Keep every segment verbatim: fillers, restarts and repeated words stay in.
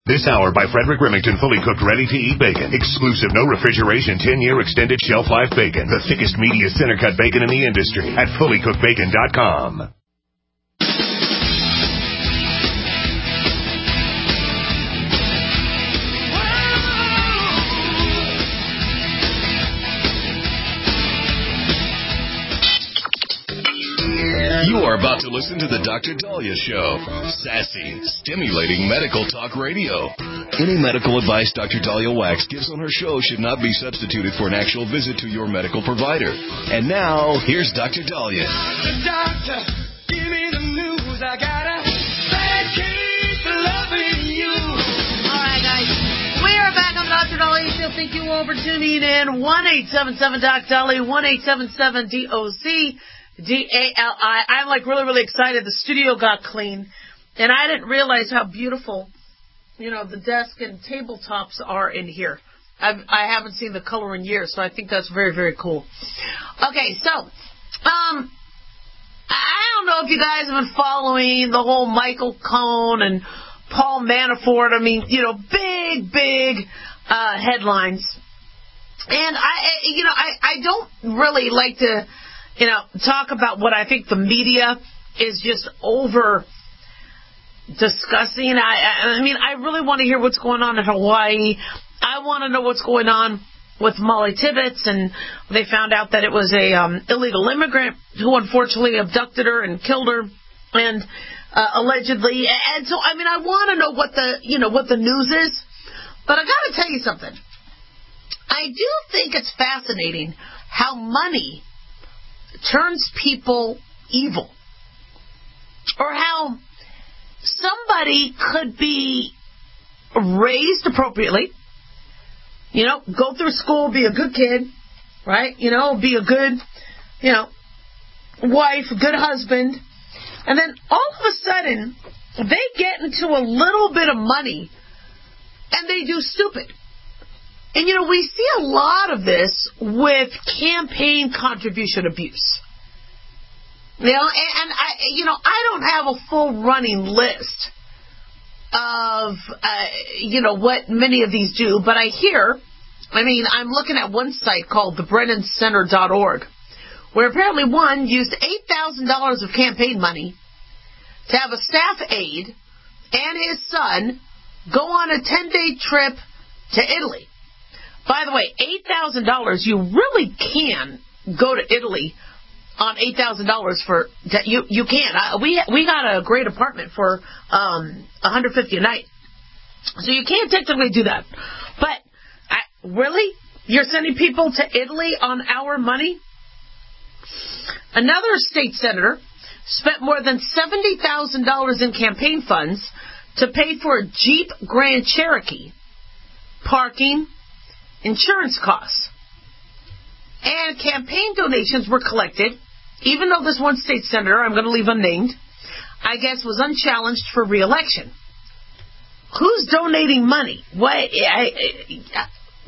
This hour by Frederick Remington, fully cooked, ready-to-eat bacon. Exclusive, no refrigeration, ten-year extended shelf life bacon. The thickest, meatiest, center-cut bacon in the industry at fully cooked bacon dot com. You are about to listen to the Doctor Dahlia Show. Sassy, stimulating medical talk radio. Any medical advice Doctor Dahlia Wax gives on her show should not be substituted for an actual visit to your medical provider. And now, here's Doctor Dahlia. Doctor, give me the news. I got a bad case of loving you. All right, guys. We are back on the Doctor Dahlia Show. Thank you all for tuning in. one eight seven seven D O C Dahlia, one eight seven seven D O C D A L I. I'm like really, really excited. The studio got clean, and I didn't realize how beautiful, you know, the desk and tabletops are in here. I've, I haven't seen the color in years, so I think that's very, very cool. Okay, so, um, I don't know if you guys have been following the whole Michael Cohen and Paul Manafort. I mean, you know, big, big uh, headlines. And I, you know, I, I don't really like to, you know, talk about what I think the media is just over discussing. I, I mean, I really want to hear what's going on in Hawaii. I want to know what's going on with Molly Tibbetts, and they found out that it was a um, illegal immigrant who unfortunately abducted her and killed her, and uh, allegedly. And so, I mean, I want to know what the, you know, what the news is. But I got to tell you something. I do think it's fascinating how money turns people evil, or how somebody could be raised appropriately, you know, go through school, be a good kid, right, you know, be a good, you know, wife, good husband, and then all of a sudden they get into a little bit of money and they do stupid. And, you know, we see a lot of this with campaign contribution abuse. You know, and, and I, you know, I don't have a full running list of, uh, you know, what many of these do, but I hear, I mean, I'm looking at one site called the brennan center dot org, where apparently one used eight thousand dollars of campaign money to have a staff aide and his son go on a ten-day trip to Italy. By the way, eight thousand dollars, you really can go to Italy on eight thousand dollars for, you you can. Uh, we we got a great apartment for um, one hundred fifty dollars a night. So you can't technically do that. But, I, really? You're sending people to Italy on our money? Another state senator spent more than seventy thousand dollars in campaign funds to pay for a Jeep Grand Cherokee, parking, insurance costs. And campaign donations were collected, even though this one state senator, I'm going to leave unnamed, I guess was unchallenged for re-election. Who's donating money? What? I, I,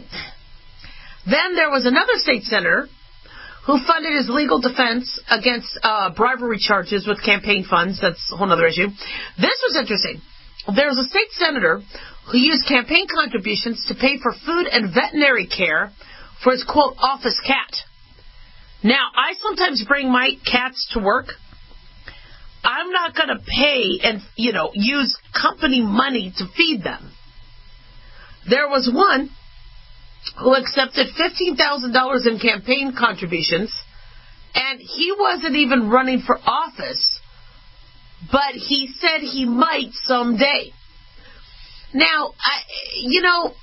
then there was another state senator who funded his legal defense against uh, bribery charges with campaign funds. That's a whole other issue. This was interesting. There was a state senator who used campaign contributions to pay for food and veterinary care for his, quote, office cat. Now, I sometimes bring my cats to work. I'm not going to pay and, you know, use company money to feed them. There was one who accepted fifteen thousand dollars in campaign contributions, and he wasn't even running for office, but he said he might someday. Now, I, you know,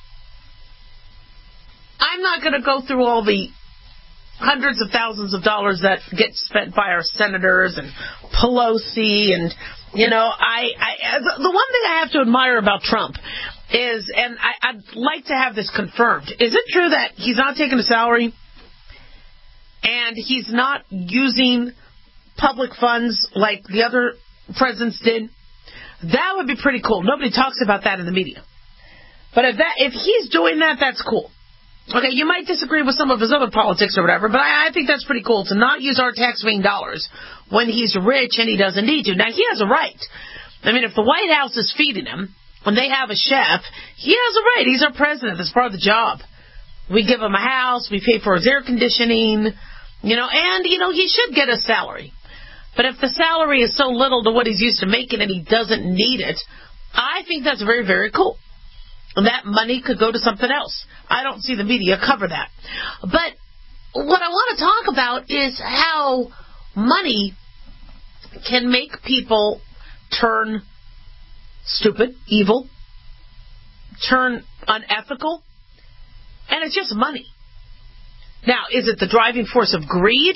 I'm not going to go through all the hundreds of thousands of dollars that get spent by our senators and Pelosi, and, you know, I, I the one thing I have to admire about Trump is, and I, I'd like to have this confirmed, is it true that he's not taking a salary and he's not using public funds like the other presidents did? That would be pretty cool. Nobody talks about that in the media. But if that if he's doing that, that's cool. Okay, you might disagree with some of his other politics or whatever, but I, I think that's pretty cool to not use our tax-paying dollars when he's rich and he doesn't need to. Now, he has a right. I mean, if the White House is feeding him when they have a chef, he has a right. He's our president. That's part of the job. We give him a house. We pay for his air conditioning, you know, and, you know, he should get a salary. But if the salary is so little to what he's used to making and he doesn't need it, I think that's very, very cool. That money could go to something else. I don't see the media cover that. But what I want to talk about is how money can make people turn stupid, evil, turn unethical, and it's just money. Now, is it the driving force of greed?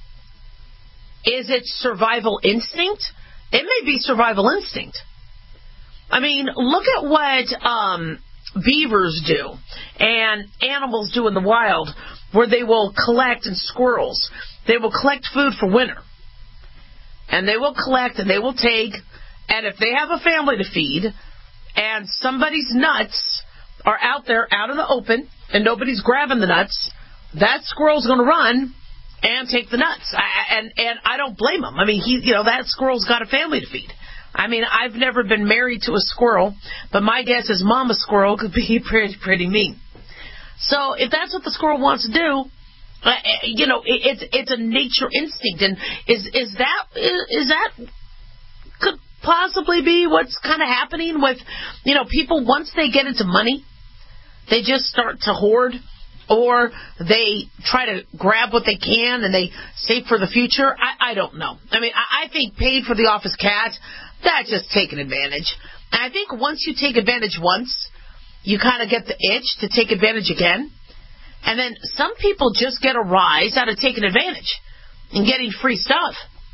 Is it survival instinct? It may be survival instinct. I mean, look at what um, beavers do and animals do in the wild, where they will collect, and squirrels, they will collect food for winter. And they will collect and they will take, and if they have a family to feed, and somebody's nuts are out there, out in the open, and nobody's grabbing the nuts, that squirrel's going to run and take the nuts. I, and and I don't blame him. I mean, he, you know, that squirrel's got a family to feed. I mean, I've never been married to a squirrel, but my guess is Mama Squirrel could be pretty, pretty mean. So if that's what the squirrel wants to do, uh, you know, it, it's it's a nature instinct, and is is that is, is that could possibly be what's kind of happening with, you know, people once they get into money, they just start to hoard, or they try to grab what they can and they save for the future. I, I don't know. I mean, I, I think paid for the office cat, that's just taking advantage. And I think once you take advantage once, you kind of get the itch to take advantage again. And then some people just get a rise out of taking advantage and getting free stuff.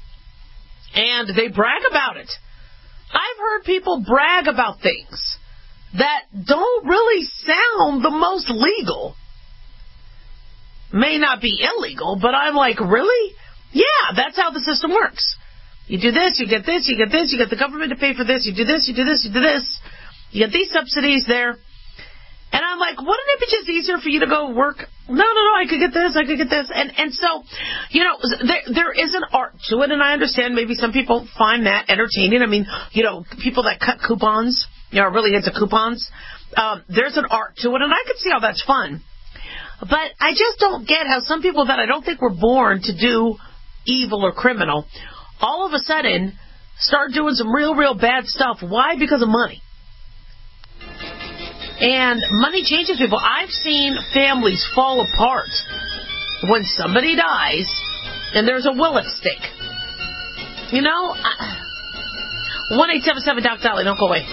And they brag about it. I've heard people brag about things that don't really sound the most legal. May not be illegal, but I'm like, really? Yeah, that's how the system works. You do this, you get this, you get this, you get the government to pay for this, you do this, you do this, you do this. You get these subsidies there. And I'm like, wouldn't it be just easier for you to go work? No, no, no, I could get this, I could get this. And and so, you know, there there is an art to it, and I understand maybe some people find that entertaining. I mean, you know, people that cut coupons, you know, are really into coupons. Um, there's an art to it, and I could see how that's fun. But I just don't get how some people that I don't think were born to do evil or criminal, all of a sudden start doing some real, real bad stuff. Why? Because of money. And money changes people. I've seen families fall apart when somebody dies and there's a will at stake. You know, one eight seven seven Doc Dolly, don't go away.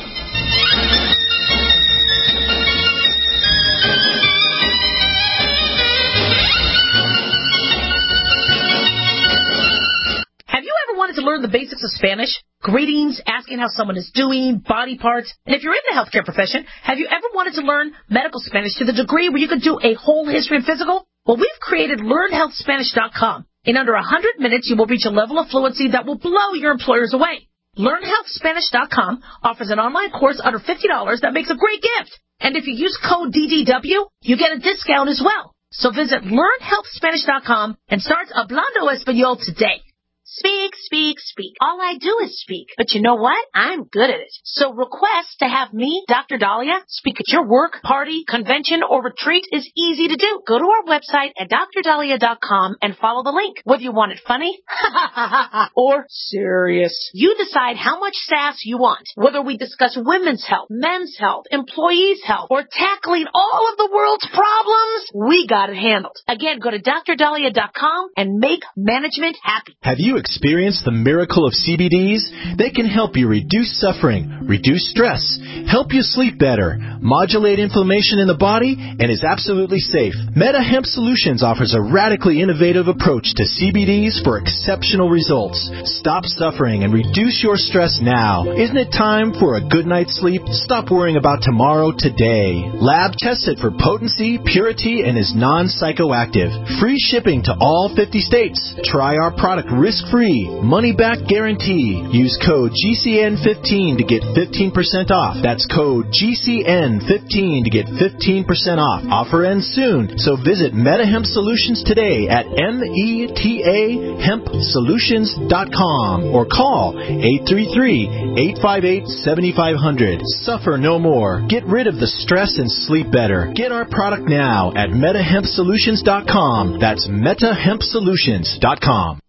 Have you ever wanted to learn the basics of Spanish? Greetings, asking how someone is doing, body parts. And if you're in the healthcare profession, have you ever wanted to learn medical Spanish to the degree where you could do a whole history and physical? Well, we've created learn health spanish dot com. In under one hundred minutes, you will reach a level of fluency that will blow your employers away. learn health spanish dot com offers an online course under fifty dollars that makes a great gift. And if you use code D D W, you get a discount as well. So visit learn health spanish dot com and start Hablando Español today. Speak, speak, speak. All I do is speak. But you know what? I'm good at it. So request to have me, Doctor Dahlia, speak at your work, party, convention, or retreat is easy to do. Go to our website at dr dahlia dot com and follow the link. Whether you want it funny or serious, you decide how much sass you want. Whether we discuss women's health, men's health, employees' health, or tackling all of the world's problems, we got it handled. Again, go to dr dahlia dot com and make management happy. Have you experienced the miracle of C B Ds? They can help you reduce suffering, reduce stress, help you sleep better, modulate inflammation in the body, and is absolutely safe. Meta Hemp Solutions offers a radically innovative approach to C B Ds for exceptional results. Stop suffering and reduce your stress now. Isn't it time for a good night's sleep? Stop worrying about tomorrow today. Lab tested for potency, purity, and is non-psychoactive. Free shipping to all fifty states. Try our product risk hands-free, money-back guarantee. Use code G C N fifteen to get fifteen percent off. That's code G C N fifteen to get fifteen percent off. Offer ends soon, so visit MetaHemp Solutions today at M E T A hemp solutions dot com or call eight three three, eight five eight, seven five zero zero. Suffer no more. Get rid of the stress and sleep better. Get our product now at meta hemp solutions dot com. That's meta hemp solutions dot com.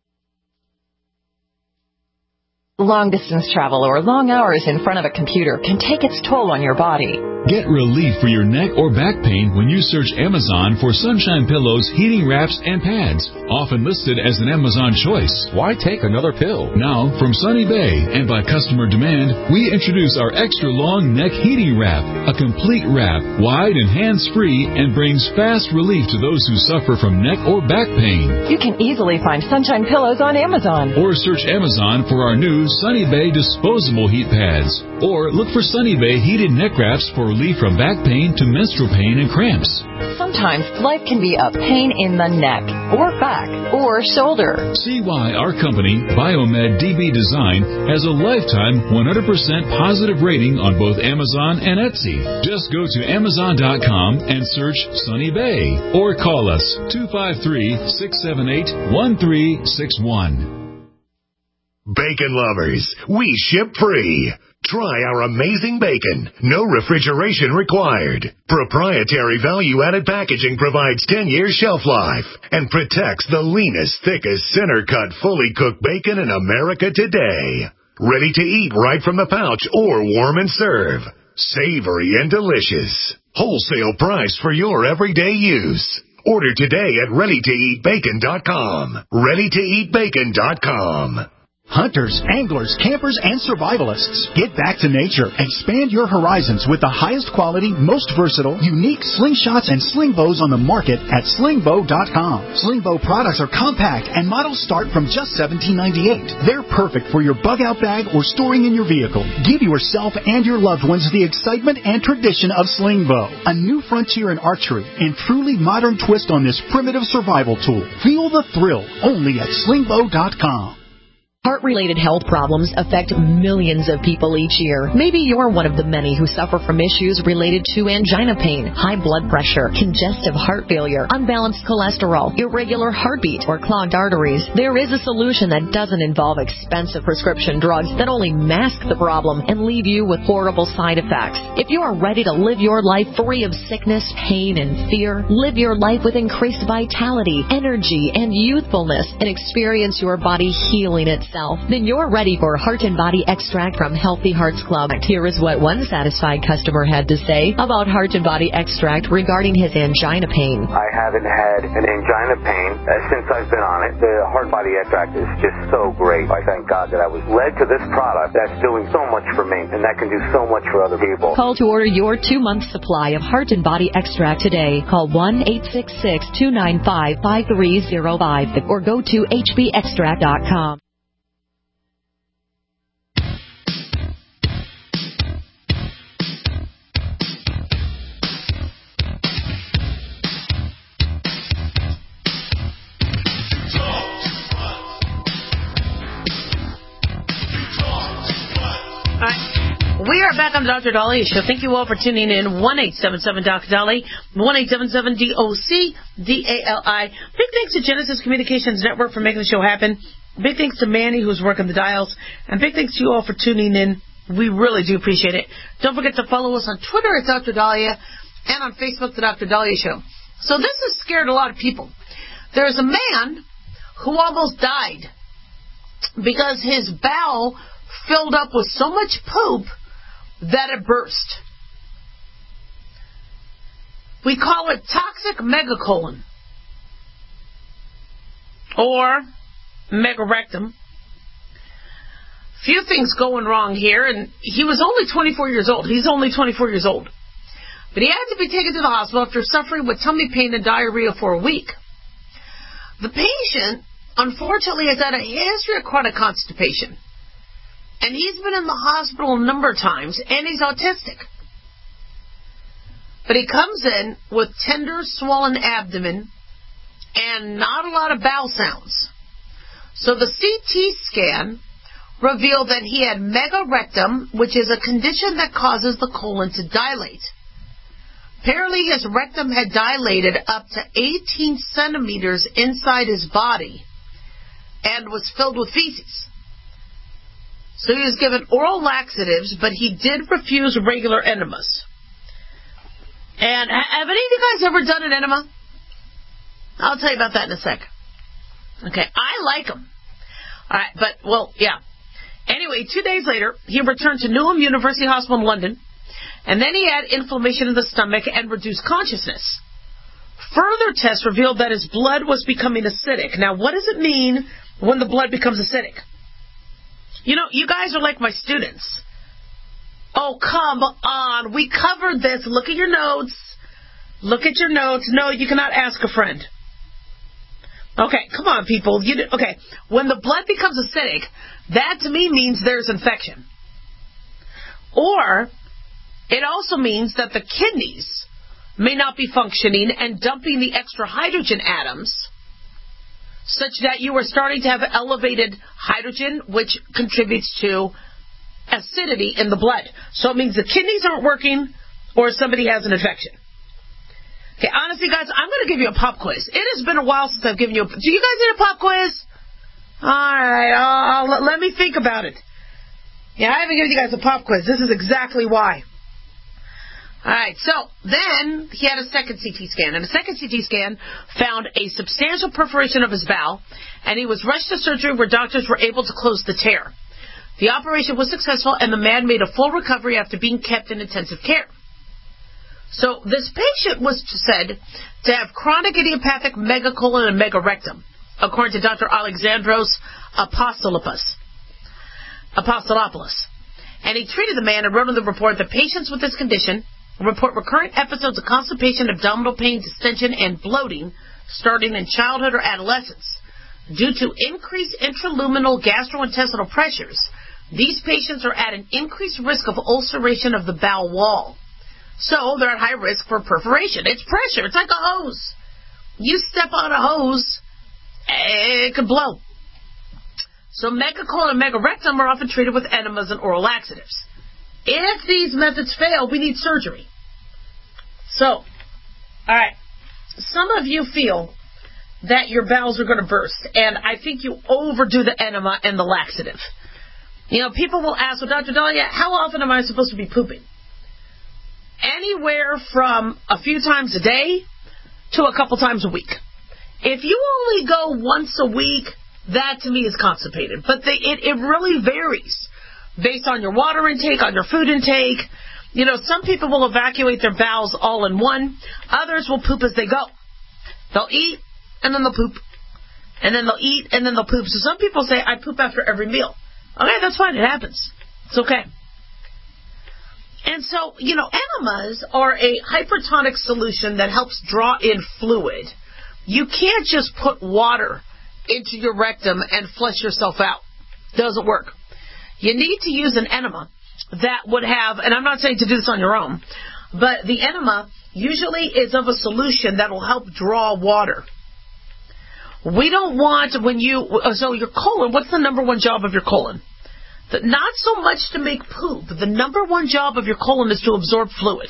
Long-distance travel or long hours in front of a computer can take its toll on your body. Get relief for your neck or back pain when you search Amazon for Sunshine Pillows, heating wraps, and pads, often listed as an Amazon choice. Why take another pill? Now, from Sunny Bay and by customer demand, we introduce our extra long neck heating wrap, a complete wrap, wide and hands-free, and brings fast relief to those who suffer from neck or back pain. You can easily find Sunshine Pillows on Amazon. Or search Amazon for our new Sunny Bay disposable heat pads. Or look for Sunny Bay heated neck wraps for relief from back pain to menstrual pain and cramps. Sometimes life can be a pain in the neck, or back, or shoulder. See why our company, Biomed D B Design, has a lifetime one hundred percent positive rating on both Amazon and Etsy. Just go to amazon dot com and search Sunny Bay, or call us two five three, six seven eight, one three six one. Bacon lovers, we ship free. Try our amazing bacon. No refrigeration required. Proprietary value-added packaging provides ten years shelf life and protects the leanest, thickest, center-cut, fully cooked bacon in America today. Ready to eat right from the pouch or warm and serve. Savory and delicious. Wholesale price for your everyday use. Order today at ready to eat bacon dot com. ready to eat bacon dot com. Hunters, anglers, campers, and survivalists. Get back to nature. Expand your horizons with the highest quality, most versatile, unique slingshots and sling bows on the market at sling bow dot com. Sling bow products are compact and models start from just seventeen ninety-eight. They're perfect for your bug-out bag or storing in your vehicle. Give yourself and your loved ones the excitement and tradition of sling bow. A new frontier in archery and truly modern twist on this primitive survival tool. Feel the thrill only at sling bow dot com. Heart-related health problems affect millions of people each year. Maybe you're one of the many who suffer from issues related to angina pain, high blood pressure, congestive heart failure, unbalanced cholesterol, irregular heartbeat, or clogged arteries. There is a solution that doesn't involve expensive prescription drugs that only mask the problem and leave you with horrible side effects. If you are ready to live your life free of sickness, pain, and fear, live your life with increased vitality, energy, and youthfulness, and experience your body healing itself, then you're ready for Heart and Body Extract from Healthy Hearts Club. Here is what one satisfied customer had to say about Heart and Body Extract regarding his angina pain. I haven't had an angina pain uh, since I've been on it. The Heart Body Extract is just so great. I thank God that I was led to this product that's doing so much for me, and that can do so much for other people. Call to order your two-month supply of Heart and Body Extract today. Call one eight six six, two nine five, five three zero five or go to H B extract dot com. We are back on the Doctor Dahlia Show. Thank you all for tuning in. one eight seven seven Doctor Dali, one eight seven seven D O C D A L I. Big thanks to Genesis Communications Network for making the show happen. Big thanks to Manny, who's working the dials. And big thanks to you all for tuning in. We really do appreciate it. Don't forget to follow us on Twitter at Doctor Dahlia and on Facebook, The Doctor Dahlia Show. So this has scared a lot of people. There's a man who almost died because his bowel filled up with so much poop that it burst. We call it toxic megacolon or megarectum. Few things going wrong here, and he was only twenty-four years old. He's only twenty-four years old. But he had to be taken to the hospital after suffering with tummy pain and diarrhea for a week. The patient, unfortunately, has had a history of chronic constipation. And he's been in the hospital a number of times, and he's autistic. But he comes in with tender, swollen abdomen and not a lot of bowel sounds. So the C T scan revealed that he had megarectum, which is a condition that causes the colon to dilate. Apparently his rectum had dilated up to eighteen centimeters inside his body and was filled with feces. So he was given oral laxatives, but he did refuse regular enemas. And have any of you guys ever done an enema? I'll tell you about that in a second. Okay, I like them. All right, but, well, yeah. Anyway, two days later, he returned to Newham University Hospital in London, and then he had inflammation in the stomach and reduced consciousness. Further tests revealed that his blood was becoming acidic. Now, what does it mean when the blood becomes acidic? You know, you guys are like my students. Oh, come on. We covered this. Look at your notes. Look at your notes. No, you cannot ask a friend. Okay, come on, people. You, okay, when the blood becomes acidic, that to me means there's infection. Or it also means that the kidneys may not be functioning and dumping the extra hydrogen atoms, such that you are starting to have elevated hydrogen, which contributes to acidity in the blood. So it means the kidneys aren't working or somebody has an infection. Okay, honestly, guys, I'm going to give you a pop quiz. It has been a while since I've given you a... Do you guys need a pop quiz? All right, I'll, I'll, let me think about it. Yeah, I haven't given you guys a pop quiz. This is exactly why. All right, so then he had a second C T scan, and the second C T scan found a substantial perforation of his bowel, and he was rushed to surgery where doctors were able to close the tear. The operation was successful, and the man made a full recovery after being kept in intensive care. So this patient was said to have chronic idiopathic megacolon and megarectum, according to Doctor Alexandros Apostolopoulos. Apostolopoulos. And he treated the man and wrote in the report that patients with this condition report recurrent episodes of constipation, abdominal pain, distension, and bloating starting in childhood or adolescence. Due to increased intraluminal gastrointestinal pressures, these patients are at an increased risk of ulceration of the bowel wall. So they're at high risk for perforation. It's pressure. It's like a hose. You step on a hose, it could blow. So megacolon and megarectum are often treated with enemas and oral laxatives. If these methods fail, we need surgery. So, all right, some of you feel that your bowels are going to burst, and I think you overdo the enema and the laxative. You know, people will ask, well, Doctor Dahlia, how often am I supposed to be pooping? Anywhere from a few times a day to a couple times a week. If you only go once a week, that to me is constipated. But they, it, it really varies based on your water intake, on your food intake. You know, some people will evacuate their bowels all in one. Others will poop as they go. They'll eat, and then they'll poop. And then they'll eat, and then they'll poop. So some people say, I poop after every meal. Okay, that's fine. It happens. It's okay. And so, you know, enemas are a hypertonic solution that helps draw in fluid. You can't just put water into your rectum and flush yourself out. Doesn't work. You need to use an enema that would have, and I'm not saying to do this on your own, but the enema usually is of a solution that will help draw water. We don't want when you, so your colon, what's the number one job of your colon? The, not so much to make poop. The number one job of your colon is to absorb fluid.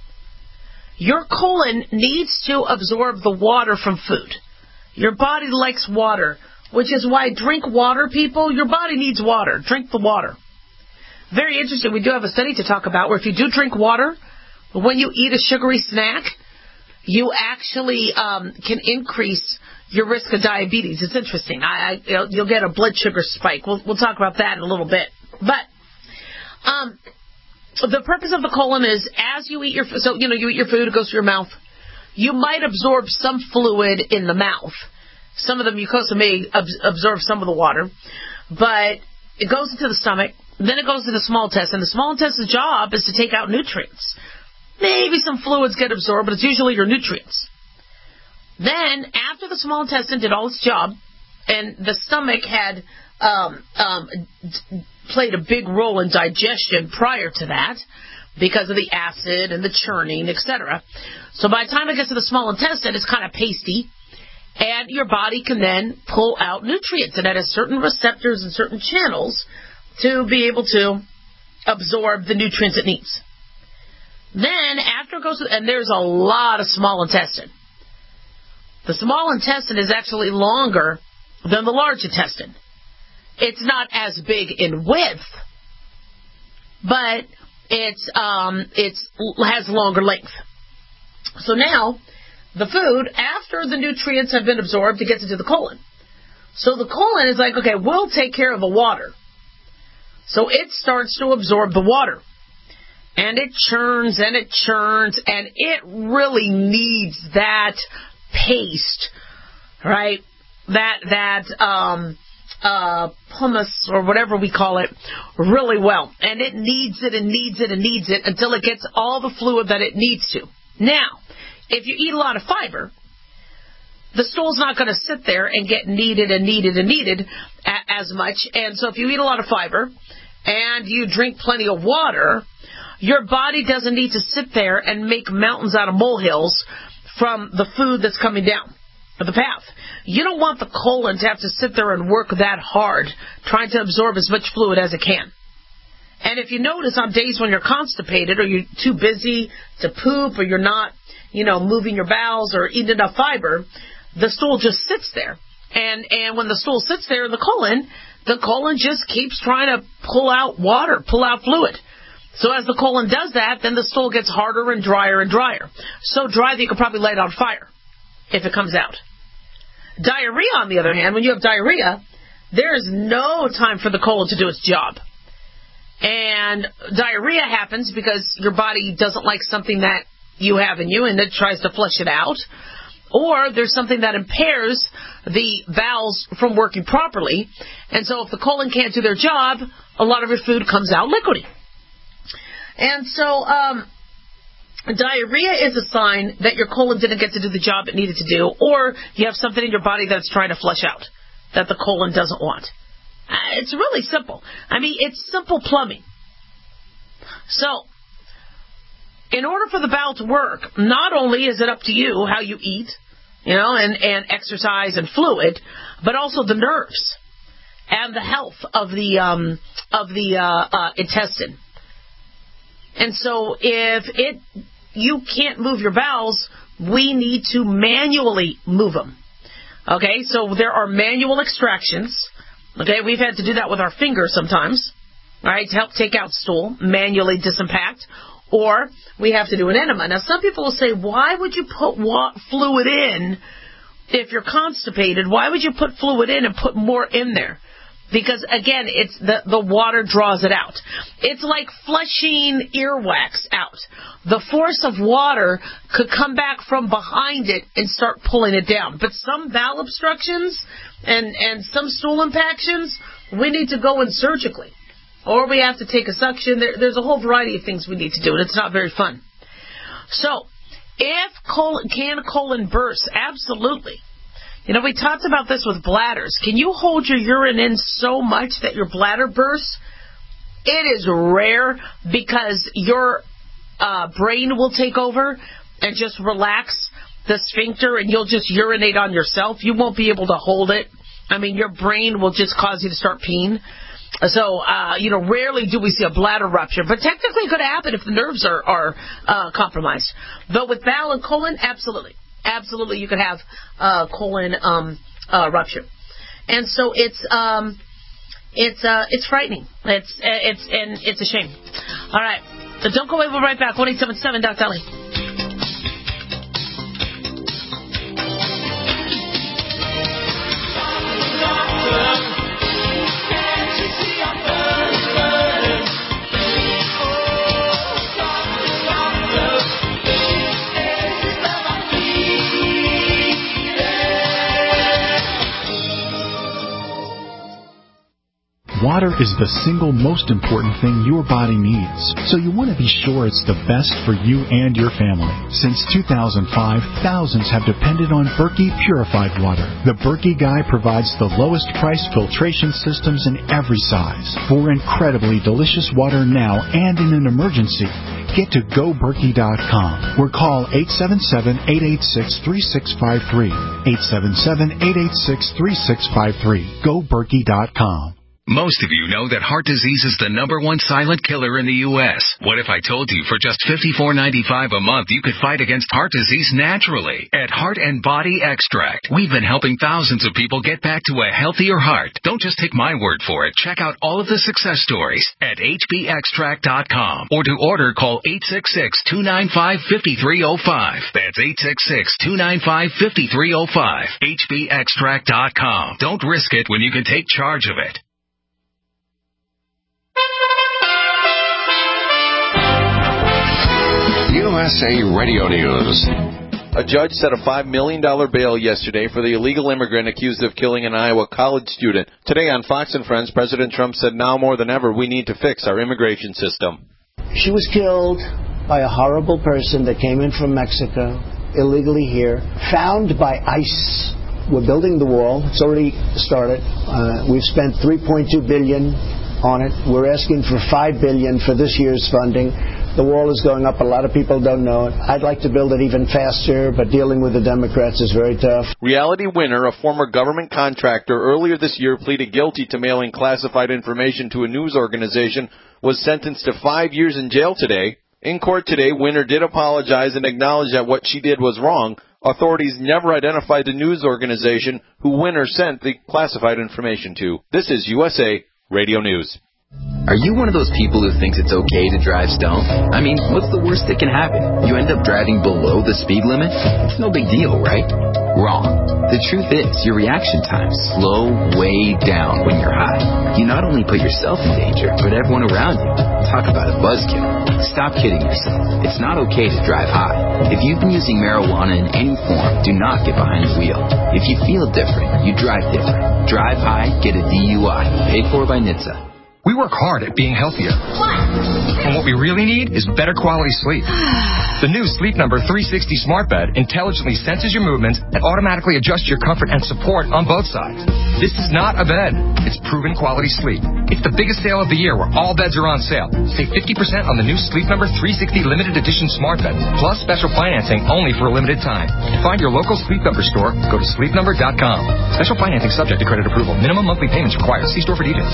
Your colon needs to absorb the water from food. Your body likes water, which is why drink water, people. Your body needs water. Drink the water. Very interesting. We do have a study to talk about where if you do drink water, when you eat a sugary snack, you actually um, can increase your risk of diabetes. It's interesting. I, I, you'll get a blood sugar spike. We'll, we'll talk about that in a little bit. But um, the purpose of the colon is as you eat your food, so, you know, you eat your food, it goes through your mouth. You might absorb some fluid in the mouth. Some of the mucosa may ab- absorb some of the water. But it goes into the stomach. Then it goes to the small intestine. The small intestine's job is to take out nutrients. Maybe some fluids get absorbed, but it's usually your nutrients. Then, after the small intestine did all its job, and the stomach had um, um, d- played a big role in digestion prior to that, because of the acid and the churning, et cetera. So by the time it gets to the small intestine, it's kind of pasty, And your body can then pull out nutrients. And it has certain receptors and certain channels to be able to absorb the nutrients it needs. Then, after it goes through, and there's a lot of small intestine. The small intestine is actually longer than the large intestine. It's not as big in width, but it's um it's has longer length. So now, the food, after the nutrients have been absorbed, it gets into the colon. So the colon is like, okay, we'll take care of the water. So it starts to absorb the water. And it churns and it churns, and it really needs that paste, right? That, that, um, uh, pumice or whatever we call it really well. And it needs it and needs it and needs it until it gets all the fluid that it needs to. Now, if you eat a lot of fiber, the stool's not going to sit there and get kneaded and kneaded and kneaded a- as much. And so if you eat a lot of fiber and you drink plenty of water, your body doesn't need to sit there and make mountains out of molehills from the food that's coming down the path. You don't want the colon to have to sit there and work that hard trying to absorb as much fluid as it can. And if you notice on days when you're constipated or you're too busy to poop or you're not, you know, moving your bowels or eating enough fiber, the stool just sits there. And and when the stool sits there in the colon, the colon just keeps trying to pull out water, pull out fluid. So as the colon does that, then the stool gets harder and drier and drier. So dry that you could probably light it on fire if it comes out. Diarrhea, on the other hand, when you have diarrhea, there is no time for the colon to do its job. And diarrhea happens because your body doesn't like something that you have in you and it tries to flush it out. Or there's something that impairs the bowels from working properly. And so if the colon can't do their job, a lot of your food comes out liquidy. And so um, diarrhea is a sign that your colon didn't get to do the job it needed to do, or you have something in your body that's trying to flush out that the colon doesn't want. Uh, it's really simple. I mean, it's simple plumbing. So, in order for the bowel to work, not only is it up to you how you eat, you know, and, and exercise and fluid, but also the nerves and the health of the um, of the uh, uh, intestine. And so if it you can't move your bowels, we need to manually move them. Okay, so there are manual extractions. Okay, we've had to do that with our fingers sometimes, all right, to help take out stool, manually disimpact, or we have to do an enema. Now, some people will say, why would you put wa- fluid in if you're constipated? Why would you put fluid in and put more in there? Because, again, it's the, the water draws it out. It's like flushing earwax out. The force of water could come back from behind it and start pulling it down. But some bowel obstructions and, and some stool impactions, we need to go in surgically. Or we have to take a suction. There, there's a whole variety of things we need to do, and it's not very fun. So, if colon, can colon burst? Absolutely. You know, we talked about this with bladders. Can you hold your urine in so much that your bladder bursts? It is rare because your uh, brain will take over and just relax the sphincter and you'll just urinate on yourself. You won't be able to hold it. I mean, your brain will just cause you to start peeing. So, uh, you know, rarely do we see a bladder rupture. But technically it could happen if the nerves are, are uh, compromised. But with bowel and colon, absolutely. Absolutely, you could have uh, colon um, uh, rupture, and so it's um, it's uh, it's frightening. It's it's and it's a shame. All right, so don't go away. We'll be right back. One eight seven seven Doctor Ellie. Water is the single most important thing your body needs, so you want to be sure it's the best for you and your family. Since two thousand five, thousands have depended on Berkey purified water. The Berkey Guy provides the lowest price filtration systems in every size. For incredibly delicious water now and in an emergency, get to go berkey dot com or call eight seven seven, eight eight six, three six five three. eight seven seven, eight eight six, three six five three. go berkey dot com. Most of you know that heart disease is the number one silent killer in the U S What if I told you for just fifty-four ninety-five a month you could fight against heart disease naturally? At Heart and Body Extract, we've been helping thousands of people get back to a healthier heart. Don't just take my word for it. Check out all of the success stories at h b extract dot com, or to order, call eight six six, two nine five, five three zero five. That's eight six six, two nine five, five three zero five. h b extract dot com. Don't risk it when you can take charge of it. U S A Radio News. A judge set a five million dollars bail yesterday for the illegal immigrant accused of killing an Iowa college student. Today on Fox and Friends, President Trump said now more than ever we need to fix our immigration system. She was killed by a horrible person that came in from Mexico, illegally here, found by ICE. We're building the wall. It's already started. Uh, we've spent three point two billion dollars on it. We're asking for five billion dollars for this year's funding. The wall is going up. A lot of people don't know it. I'd like to build it even faster, but dealing with the Democrats is very tough. Reality Winner, a former government contractor, earlier this year pleaded guilty to mailing classified information to a news organization, was sentenced to five years in jail today. In court today, Winner did apologize and acknowledge that what she did was wrong. Authorities never identified the news organization who Winner sent the classified information to. This is U S A Radio News. Are you one of those people who thinks it's okay to drive stoned? I mean, what's the worst that can happen? You end up driving below the speed limit? It's no big deal, right? Wrong. The truth is, your reaction times slow way down when you're high. You not only put yourself in danger, but everyone around you. Talk about a buzzkill. Stop kidding yourself. It's not okay to drive high. If you've been using marijuana in any form, do not get behind the wheel. If you feel different, you drive different. Drive high, get a D U I. Paid for by N H T S A. We work hard at being healthier. What? And what we really need is better quality sleep. The new Sleep Number three sixty Smart Bed intelligently senses your movements and automatically adjusts your comfort and support on both sides. This is not a bed. It's proven quality sleep. It's the biggest sale of the year where all beds are on sale. Save fifty percent on the new Sleep Number three sixty Limited Edition Smart Bed, plus special financing only for a limited time. To find your local Sleep Number store, go to sleep number dot com. Special financing subject to credit approval. Minimum monthly payments required. See store for details.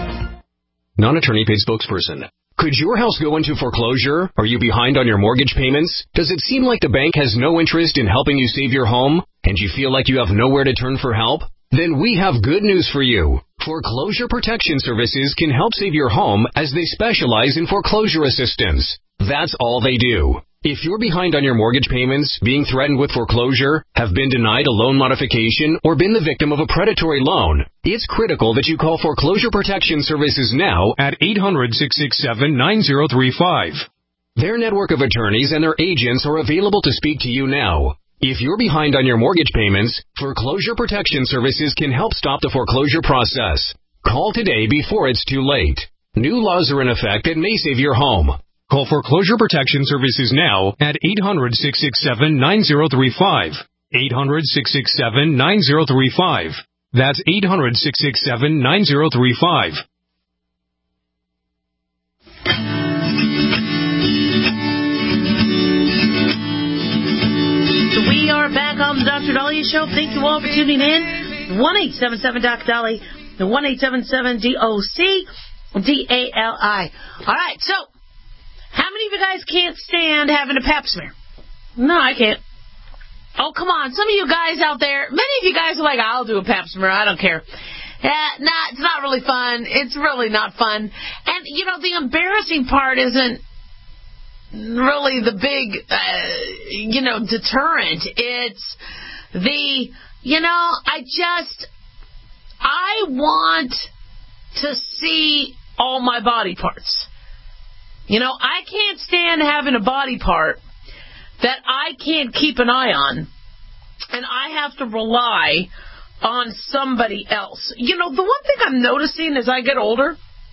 Non-attorney paid spokesperson. Could your house go into foreclosure? Are you behind on your mortgage payments? Does it seem like the bank has no interest in helping you save your home? And you feel like you have nowhere to turn for help? Then we have good news for you. Foreclosure Protection Services can help save your home as they specialize in foreclosure assistance. That's all they do. If you're behind on your mortgage payments, being threatened with foreclosure, have been denied a loan modification, or been the victim of a predatory loan, it's critical that you call Foreclosure Protection Services now at eight hundred, six six seven, nine zero three five. Their network of attorneys and their agents are available to speak to you now. If you're behind on your mortgage payments, Foreclosure Protection Services can help stop the foreclosure process. Call today before it's too late. New laws are in effect that may save your home. Call Foreclosure Protection Services now at eight hundred, six six seven, nine zero three five. eight hundred, six six seven, nine zero three five. That's eight hundred, six six seven, nine zero three five. So we are back on the Doctor Dahlia Show. Thank you all for tuning in. one eight seven seven Doc Dali, the one eight seven seven D O C D A L I. All right, so how many of you guys can't stand having a pap smear? No, I can't. Oh, come on. Some of you guys out there, many of you guys are like, I'll do a pap smear. I don't care. Yeah, nah, it's not really fun. It's really not fun. And, you know, the embarrassing part isn't really the big, uh, you know, deterrent. It's the, you know, I just, I want to see all my body parts. You know, I can't stand having a body part that I can't keep an eye on, and I have to rely on somebody else. You know, the one thing I'm noticing as I get older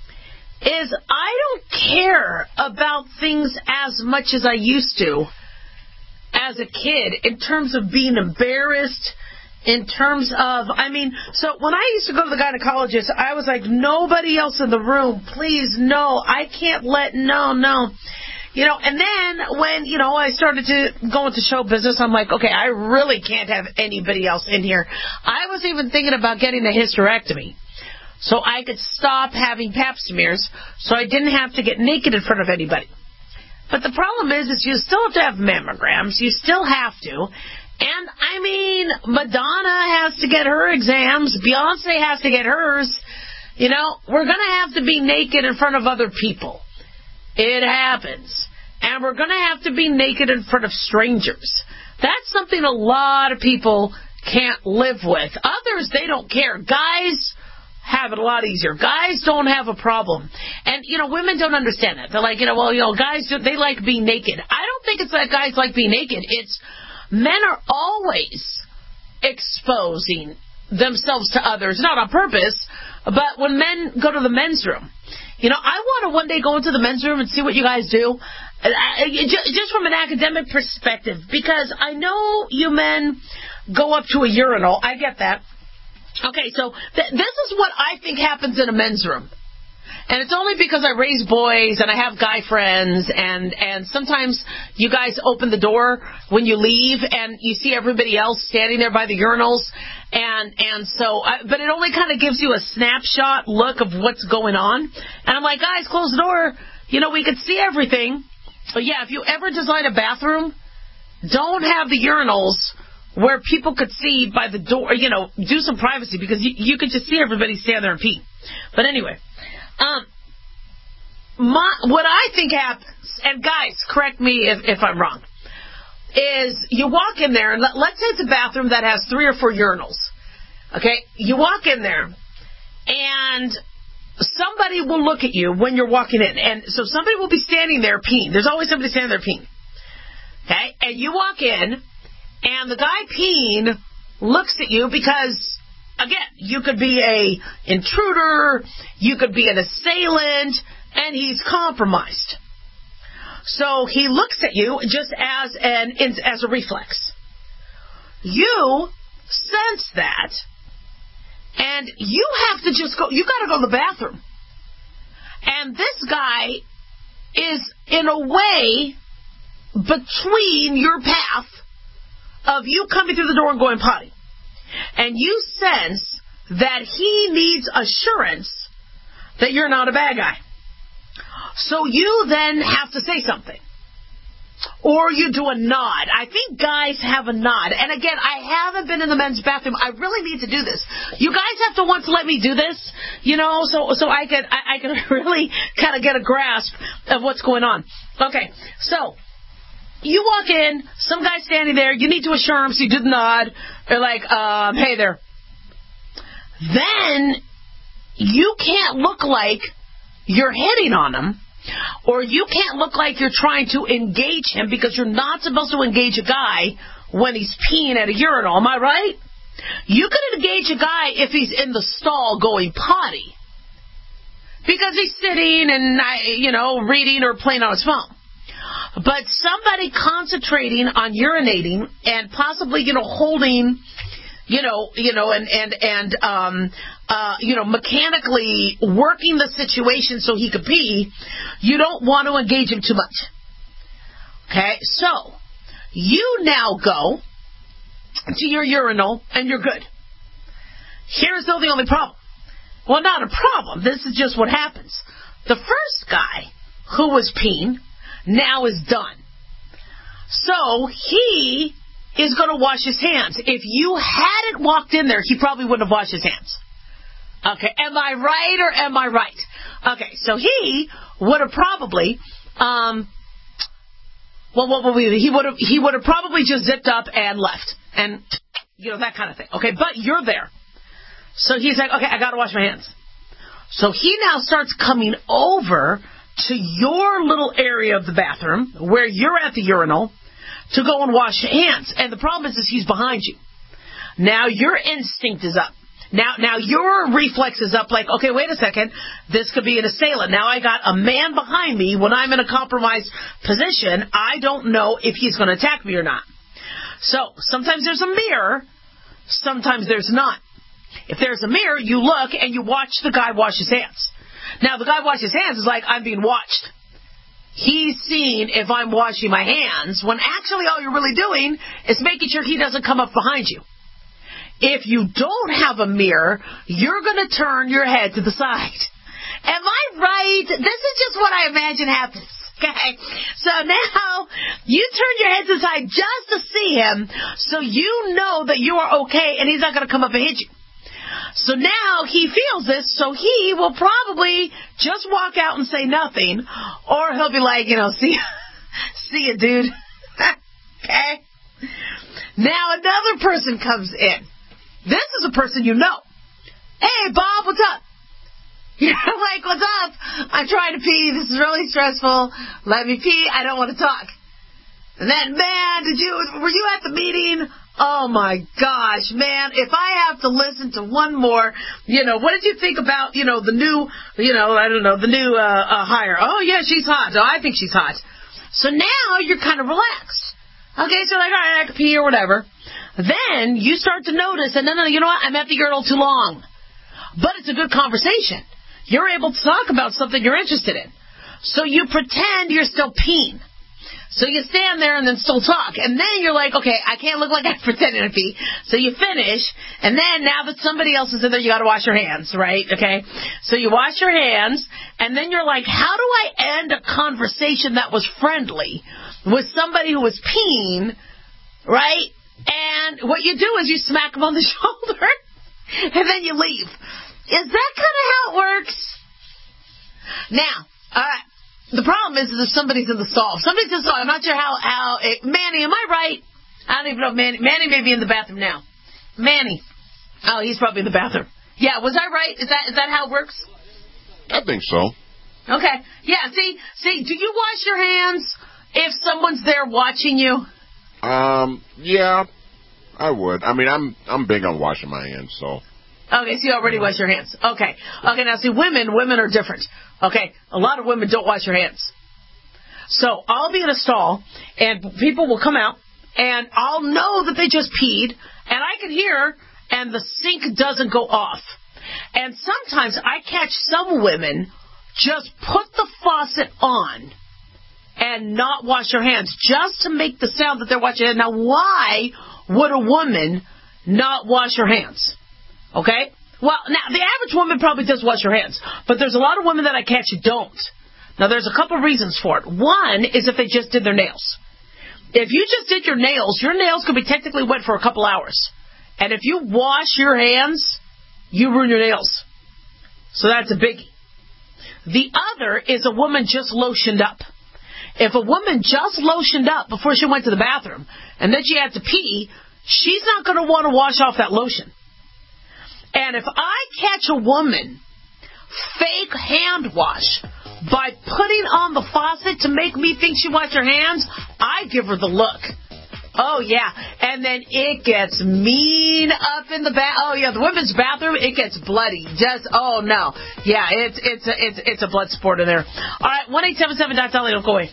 is I don't care about things as much as I used to as a kid in terms of being embarrassed, in terms of, I mean, so when I used to go to the gynecologist, I was like, nobody else in the room, please, no, I can't let, no, no. You know, and then when, you know, I started to go into show business, I'm like, okay, I really can't have anybody else in here. I was even thinking about getting a hysterectomy so I could stop having pap smears so I didn't have to get naked in front of anybody. But the problem is, is you still have to have mammograms. You still have to. And, I mean, Madonna has to get her exams. Beyonce has to get hers. You know, we're going to have to be naked in front of other people. It happens. And we're going to have to be naked in front of strangers. That's something a lot of people can't live with. Others, they don't care. Guys have it a lot easier. Guys don't have a problem. And, you know, women don't understand that. They're like, you know, well, you know, guys, they like being naked. I don't think it's that guys like being naked. It's men are always exposing themselves to others, not on purpose, but when men go to the men's room. You know, I want to one day go into the men's room and see what you guys do, just from an academic perspective, because I know you men go up to a urinal. I get that. Okay, so th- this is what I think happens in a men's room. And it's only because I raise boys and I have guy friends, and, and sometimes you guys open the door when you leave and you see everybody else standing there by the urinals. And, and so, I, but it only kind of gives you a snapshot look of what's going on. And I'm like, guys, close the door. You know, we could see everything. But yeah, if you ever design a bathroom, don't have the urinals where people could see by the door, you know, do some privacy, because you, you could just see everybody stand there and pee. But anyway. Um, my, what I think happens, and guys, correct me if, if I'm wrong, is you walk in there, and let, let's say it's a bathroom that has three or four urinals. Okay? You walk in there, and somebody will look at you when you're walking in. And so somebody will be standing there peeing. There's always somebody standing there peeing. Okay? And you walk in, and the guy peeing looks at you because, again, you could be a intruder, you could be an assailant, and he's compromised. So he looks at you just as an as a reflex. You sense that, and you have to just go, you got to go to the bathroom. And this guy is, in a way, between your path of you coming through the door and going potty. And you sense that he needs assurance that you're not a bad guy. So you then have to say something. Or you do a nod. I think guys have a nod. And again, I haven't been in the men's bathroom. I really need to do this. You guys have to want to let me do this, you know, so so I can I, I can really kind of get a grasp of what's going on. Okay, so you walk in, some guy's standing there, you need to assure him, so you do the nod. They're like, um, hey there. Then you can't look like you're hitting on him, or you can't look like you're trying to engage him, because you're not supposed to engage a guy when he's peeing at a urinal. Am I right? You can engage a guy if he's in the stall going potty, because he's sitting and, you know, reading or playing on his phone. But somebody concentrating on urinating and possibly, you know, holding, you know, you know, and and and um, uh, you know, mechanically working the situation so he could pee, you don't want to engage him too much. Okay, so you now go to your urinal and you're good. Here's though the only problem. Well, not a problem. This is just what happens. The first guy who was peeing now is done. So he is going to wash his hands. If you hadn't walked in there, he probably wouldn't have washed his hands. Okay, am I right or am I right? Okay, so he would have probably, um, well, what would we, he would have, he would have probably just zipped up and left, and you know, that kind of thing. Okay, but you're there, so he's like, okay, I got to wash my hands. So he now starts coming over to your little area of the bathroom where you're at the urinal to go and wash your hands. And the problem is, is he's behind you. Now your instinct is up. Now, now your reflex is up like, okay, wait a second, this could be an assailant. Now I got a man behind me. When I'm in a compromised position, I don't know if he's going to attack me or not. So sometimes there's a mirror, sometimes there's not. If there's a mirror, you look and you watch the guy wash his hands. Now the guy washes his hands is like, I'm being watched. He's seeing if I'm washing my hands, when actually all you're really doing is making sure he doesn't come up behind you. If you don't have a mirror, you're going to turn your head to the side. Am I right? This is just what I imagine happens. Okay? So now you turn your head to the side just to see him so you know that you are okay and he's not going to come up and hit you. So now he feels this, so he will probably just walk out and say nothing, or he'll be like, you know, see, see you, dude. Okay? Now another person comes in. This is a person you know. Hey, Bob, what's up? You're like, what's up? I'm trying to pee. This is really stressful. Let me pee. I don't want to talk. And then, man, did you, were you at the meeting? Oh, my gosh, man, if I have to listen to one more, you know, what did you think about, you know, the new, you know, I don't know, the new uh, uh, hire? Oh, yeah, she's hot. Oh, I think she's hot. So now you're kind of relaxed. Okay, so like, all right, I can pee or whatever. Then you start to notice, and no, no, you know what, I'm at the urinal too long. But it's a good conversation. You're able to talk about something you're interested in. So you pretend you're still peeing. So you stand there and then still talk. And then you're like, okay, I can't look like I'm pretending to pee. So you finish. And then now that somebody else is in there, you got to wash your hands, right? Okay? So you wash your hands. And then you're like, how do I end a conversation that was friendly with somebody who was peeing, right? And what you do is you smack them on the shoulder. And then you leave. Is that kind of how it works? Now, all right. The problem is, is if somebody's in the stall. If somebody's in the stall, I'm not sure how, how it, Manny, am I right? I don't even know if Manny, Manny may be in the bathroom now. Manny. Oh, he's probably in the bathroom. Yeah, was I right? Is that, is that how it works? I think so. Okay. Yeah, see, see, do you wash your hands if someone's there watching you? Um, yeah, I would. I mean, I'm, I'm big on washing my hands, so. Okay, so you already wash your hands. Okay. Okay, now see, women, women are different. Okay, a lot of women don't wash their hands. So I'll be in a stall, and people will come out, and I'll know that they just peed, and I can hear, and the sink doesn't go off. And sometimes I catch some women just put the faucet on and not wash their hands, just to make the sound that they're washing their hands. Now, why would a woman not wash her hands? Okay? Well, now, the average woman probably does wash her hands, but there's a lot of women that I catch who don't. Now, there's a couple reasons for it. One is if they just did their nails. If you just did your nails, your nails could be technically wet for a couple hours. And if you wash your hands, you ruin your nails. So that's a biggie. The other is a woman just lotioned up. If a woman just lotioned up before she went to the bathroom, and then she had to pee, she's not going to want to wash off that lotion. And if I catch a woman fake hand wash by putting on the faucet to make me think she washed her hands, I give her the look. Oh, yeah. And then it gets mean up in the bath. Oh, yeah, the women's bathroom, it gets bloody. Just, oh, no. Yeah, it's it's a, it's, it's a blood sport in there. All right, one eight seven seven, Doctor Dolly, don't go away.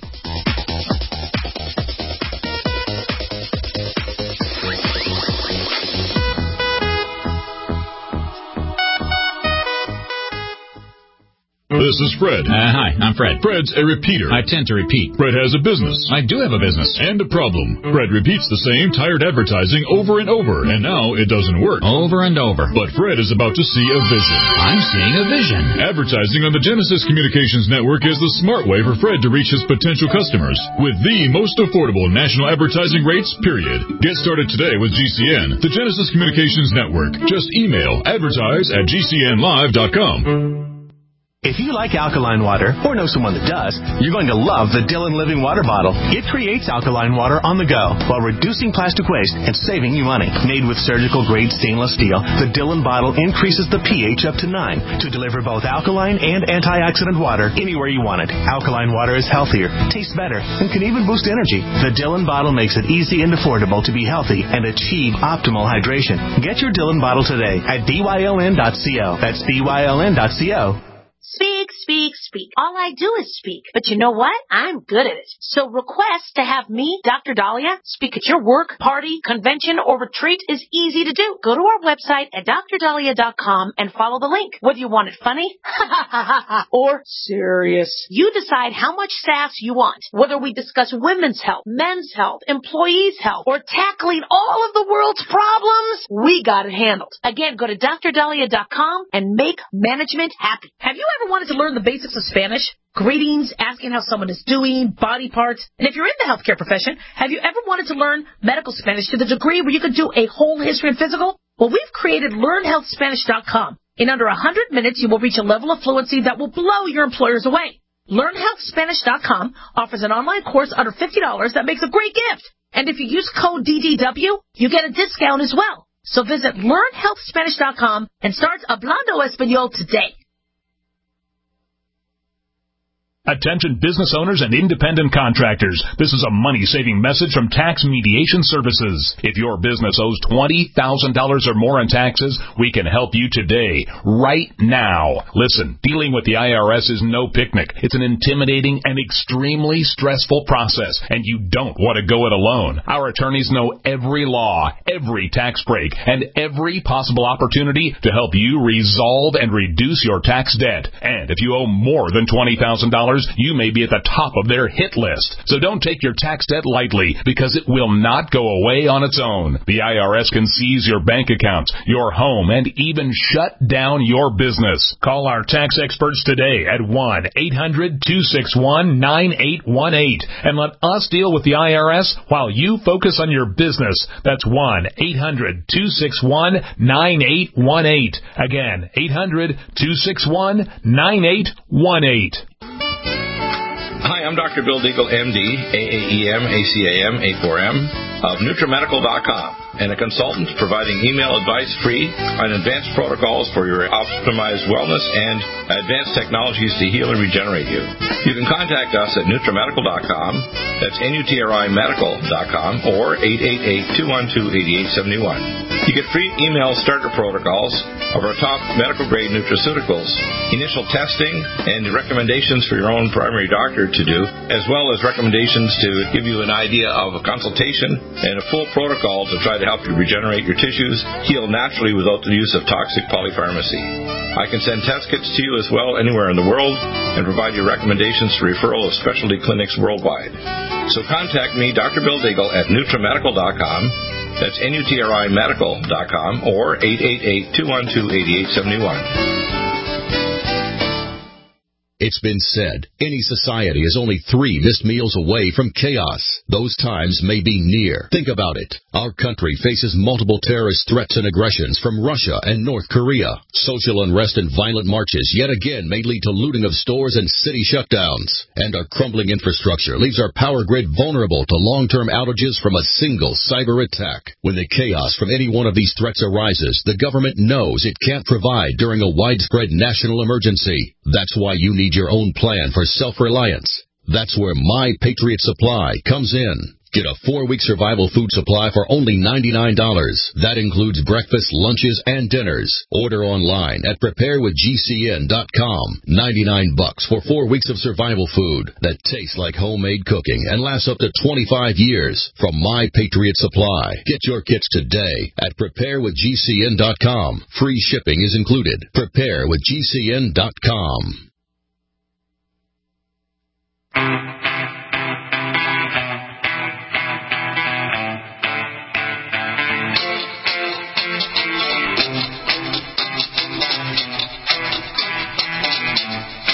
This is Fred. Uh, hi, I'm Fred. Fred's a repeater. I tend to repeat. Fred has a business. I do have a business. And a problem. Fred repeats the same tired advertising over and over, and now it doesn't work. Over and over. But Fred is about to see a vision. I'm seeing a vision. Advertising on the Genesis Communications Network is the smart way for Fred to reach his potential customers with the most affordable national advertising rates, period. Get started today with G C N, the Genesis Communications Network. Just email advertise at g c n live dot com. If you like alkaline water, or know someone that does, you're going to love the Dillon Living Water Bottle. It creates alkaline water on the go while reducing plastic waste and saving you money. Made with surgical-grade stainless steel, the Dillon bottle increases the pH up to nine to deliver both alkaline and antioxidant water anywhere you want it. Alkaline water is healthier, tastes better, and can even boost energy. The Dillon bottle makes it easy and affordable to be healthy and achieve optimal hydration. Get your Dillon bottle today at B Y L N dot co. That's B Y L N dot co. Speak, speak, speak. All I do is speak. But you know what? I'm good at it. So request to have me, Doctor Dahlia, speak at your work, party, convention, or retreat is easy to do. Go to our website at D R dahlia dot com and follow the link. Whether you want it funny or serious, you decide how much sass you want. Whether we discuss women's health, men's health, employees' health, or tackling all of the world's problems, we got it handled. Again, go to D R dahlia dot com and make management happy. Have you ever wanted to learn the basics of Spanish? Greetings, asking how someone is doing, body parts. And if you're in the healthcare profession, have you ever wanted to learn medical Spanish to the degree where you could do a whole history and physical? Well, we've created learn health spanish dot com. In under one hundred minutes, you will reach a level of fluency that will blow your employers away. learn health spanish dot com offers an online course under fifty dollars that makes a great gift. And if you use code D D W, you get a discount as well. So visit learn health spanish dot com and start Hablando Español today. Attention business owners and independent contractors. This is a money-saving message from Tax Mediation Services. If your business owes twenty thousand dollars or more in taxes, we can help you today, right now. Listen, dealing with the I R S is no picnic. It's an intimidating and extremely stressful process, and you don't want to go it alone. Our attorneys know every law, every tax break, and every possible opportunity to help you resolve and reduce your tax debt. And if you owe more than twenty thousand dollars, you may be at the top of their hit list. So don't take your tax debt lightly, because it will not go away on its own. The I R S can seize your bank accounts, your home, and even shut down your business. Call our tax experts today at one eight hundred two six one nine eight one eight and let us deal with the I R S while you focus on your business. That's one eight hundred two six one nine eight one eight. Again, eight hundred two six one nine eight one eight. Hi, I'm Doctor Bill Deagle, M D, A A E M, A C A M, A four M, of NutriMedical dot com, and a consultant providing email advice free on advanced protocols for your optimized wellness and advanced technologies to heal and regenerate you. You can contact us at NutriMedical dot com, that's N U T R I Medical dot com, or eight eight eight, two one two, eight eight seven one. You get free email starter protocols of our top medical-grade nutraceuticals, initial testing, and recommendations for your own primary doctor to do, as well as recommendations to give you an idea of a consultation and a full protocol to try to help you regenerate your tissues, heal naturally without the use of toxic polypharmacy. I can send test kits to you as well anywhere in the world and provide you recommendations for referral of specialty clinics worldwide. So contact me, Doctor Bill Deagle, at NutriMedical dot com. That's N U T R I Medical dot com, or eight eight eight, two one two, eight eight seven one. It's been said, any society is only three missed meals away from chaos. Those times may be near. Think about it. Our country faces multiple terrorist threats and aggressions from Russia and North Korea. Social unrest and violent marches yet again may lead to looting of stores and city shutdowns. And our crumbling infrastructure leaves our power grid vulnerable to long-term outages from a single cyber attack. When the chaos from any one of these threats arises, the government knows it can't provide during a widespread national emergency. That's why you need your own plan for self-reliance. That's where My Patriot Supply comes in. Get a four-week survival food supply for only ninety-nine dollars. That includes breakfast, lunches, and dinners. Order online at prepare with G C N dot com. ninety-nine bucks for four weeks of survival food that tastes like homemade cooking and lasts up to twenty-five years from My Patriot Supply. Get your kits today at prepare with G C N dot com. Free shipping is included. prepare with G C N dot com.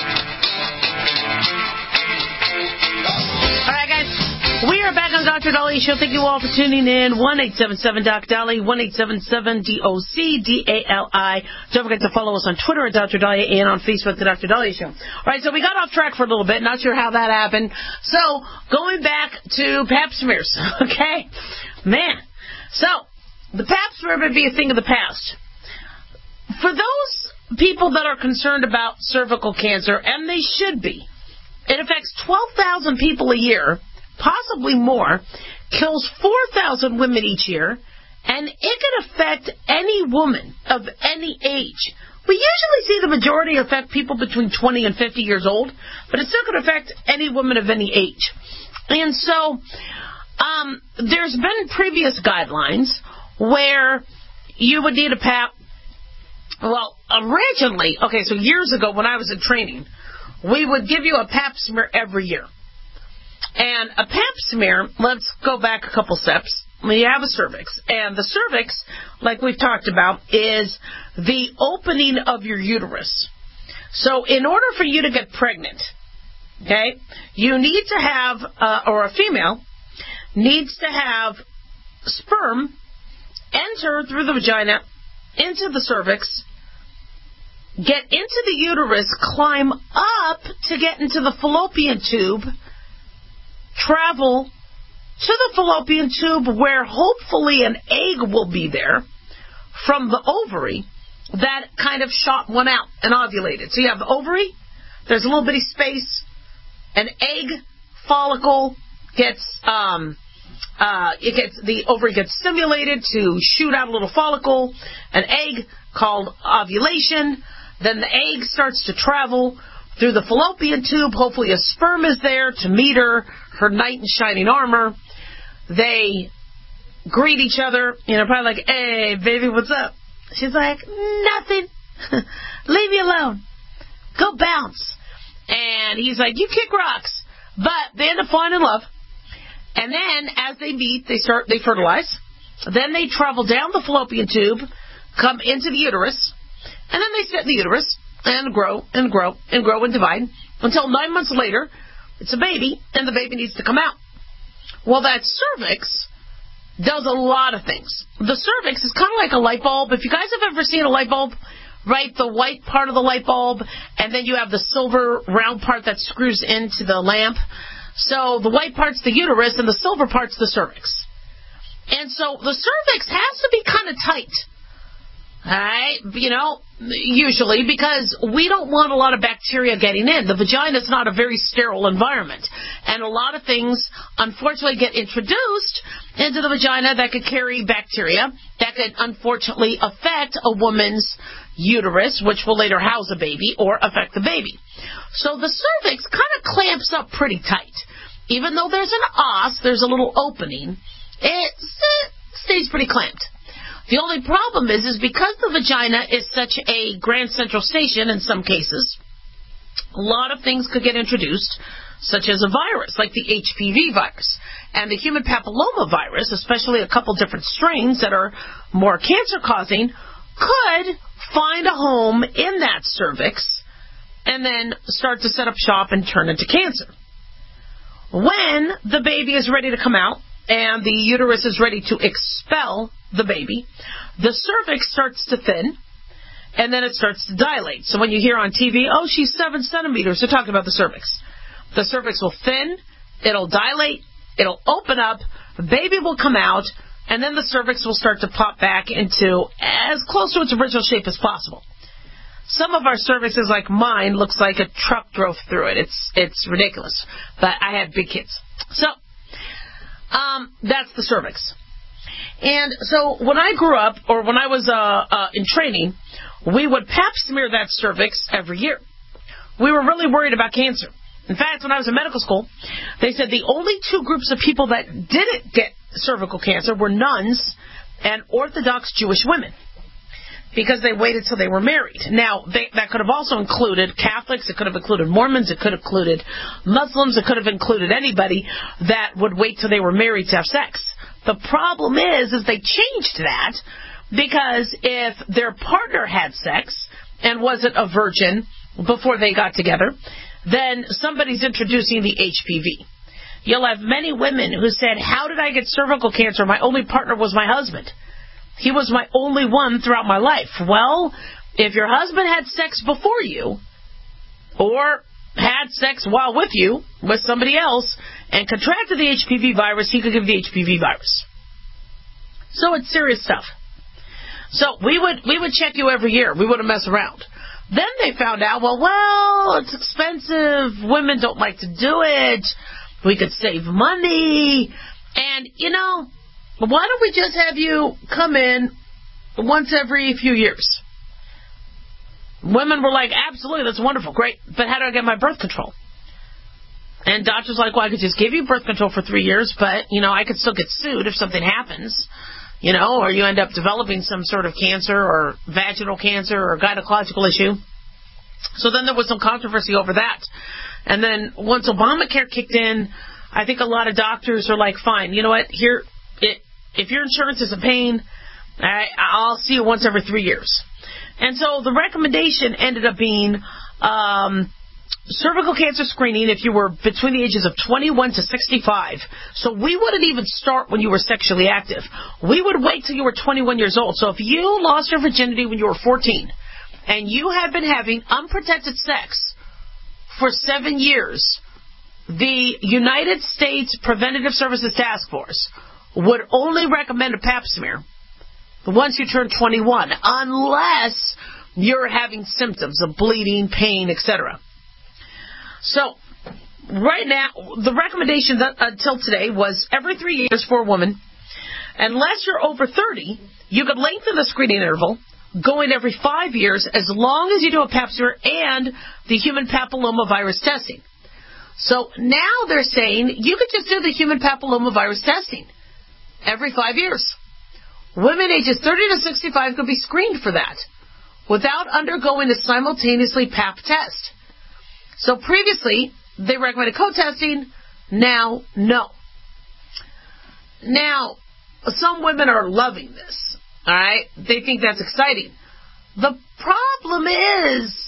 Doctor Dahlia Dolly Show. Thank you all for tuning in. one eight seven seven Doc Dolly, one eight seven seven D O C D A L I. Don't forget to follow us on Twitter at Doctor Dahlia and on Facebook, The Doctor Dahlia Show. All right, so we got off track for a little bit. Not sure how that happened. So, going back to Pap smears, okay? Man. So, the Pap smear may be a thing of the past. For those people that are concerned about cervical cancer, and they should be, it affects twelve thousand people a year, possibly more, kills four thousand women each year, and it can affect any woman of any age. We usually see the majority affect people between twenty and fifty years old, but it's still going to affect any woman of any age. And so, um, there's been previous guidelines where you would need a Pap. Well, originally, okay, so years ago when I was in training, we would give you a Pap smear every year. And a Pap smear, let's go back a couple steps. You have a cervix. And the cervix, like we've talked about, is the opening of your uterus. So in order for you to get pregnant, okay, you need to have, uh, or a female needs to have sperm enter through the vagina into the cervix, get into the uterus, climb up to get into the fallopian tube, travel to the fallopian tube where hopefully an egg will be there from the ovary that kind of shot one out and ovulated. So you have the ovary, there's a little bitty space, an egg follicle gets, um, uh, it gets, the ovary gets stimulated to shoot out a little follicle, an egg called ovulation, then the egg starts to travel through the fallopian tube. Hopefully a sperm is there to meet her, her knight in shining armor. They greet each other, you know, probably like, hey, baby, what's up? She's like, nothing. Leave me alone. Go bounce. And he's like, you kick rocks. But they end up falling in love. And then as they meet, they start, they fertilize. Then they travel down the fallopian tube, come into the uterus, and then they sit in the uterus and grow and grow and grow and divide until nine months later, it's a baby, and the baby needs to come out. Well, that cervix does a lot of things. The cervix is kind of like a light bulb. If you guys have ever seen a light bulb, right, the white part of the light bulb, and then you have the silver round part that screws into the lamp. So the white part's the uterus, and the silver part's the cervix. And so the cervix has to be kind of tight. Alright, you know, usually, because we don't want a lot of bacteria getting in. The vagina is not a very sterile environment. And a lot of things, unfortunately, get introduced into the vagina that could carry bacteria that could, unfortunately, affect a woman's uterus, which will later house a baby or affect the baby. So the cervix kind of clamps up pretty tight. Even though there's an os, there's a little opening, it stays pretty clamped. The only problem is, is because the vagina is such a grand central station in some cases, a lot of things could get introduced, such as a virus, like the H P V virus. And the human papilloma virus, especially a couple different strains that are more cancer-causing, could find a home in that cervix and then start to set up shop and turn into cancer. When the baby is ready to come out, and the uterus is ready to expel the baby, the cervix starts to thin, and then it starts to dilate. So when you hear on T V, oh, she's seven centimeters, they're talking about the cervix. The cervix will thin, it'll dilate, it'll open up, the baby will come out, and then the cervix will start to pop back into as close to its original shape as possible. Some of our cervixes, like mine, looks like a truck drove through it. It's it's ridiculous. But I had big kids. So, Um, that's the cervix. And so when I grew up, or when I was uh, uh, in training, we would pap smear that cervix every year. We were really worried about cancer. In fact, when I was in medical school, they said the only two groups of people that didn't get cervical cancer were nuns and Orthodox Jewish women, because they waited till they were married. Now, they, that could have also included Catholics, it could have included Mormons, it could have included Muslims, it could have included anybody that would wait till they were married to have sex. The problem is, is they changed that, because if their partner had sex and wasn't a virgin before they got together, then somebody's introducing the H P V. You'll have many women who said, how did I get cervical cancer? My only partner was my husband. He was my only one throughout my life. Well, if your husband had sex before you, or had sex while with you, with somebody else, and contracted the H P V virus, he could give the H P V virus. So it's serious stuff. So we would we would check you every year. We wouldn't mess around. Then they found out, well, well, it's expensive. Women don't like to do it. We could save money. And, you know, why don't we just have you come in once every few years? Women were like, absolutely, that's wonderful, great. But how do I get my birth control? And doctors like, well, I could just give you birth control for three years, but, you know, I could still get sued if something happens. You know, or you end up developing some sort of cancer or vaginal cancer or gynecological issue. So then there was some controversy over that. And then once Obamacare kicked in, I think a lot of doctors are like, fine, you know what, here, it, if your insurance isn't paying, I, I'll see you once every three years. And so the recommendation ended up being um, cervical cancer screening if you were between the ages of twenty-one to sixty-five. So we wouldn't even start when you were sexually active. We would wait till you were twenty-one years old. So if you lost your virginity when you were fourteen and you had been having unprotected sex for seven years, the United States Preventative Services Task Force would only recommend a pap smear once you turn twenty-one, unless you're having symptoms of bleeding, pain, et cetera. So, right now, the recommendation that, until today was every three years for a woman. Unless you're over thirty, you could lengthen the screening interval, going every five years, as long as you do a pap smear and the human papillomavirus testing. So now they're saying you could just do the human papillomavirus testing every five years. Women ages thirty to sixty-five could be screened for that without undergoing a simultaneously pap test. So previously, they recommended co-testing. Now, no. Now, some women are loving this. All right? They think that's exciting. The problem is,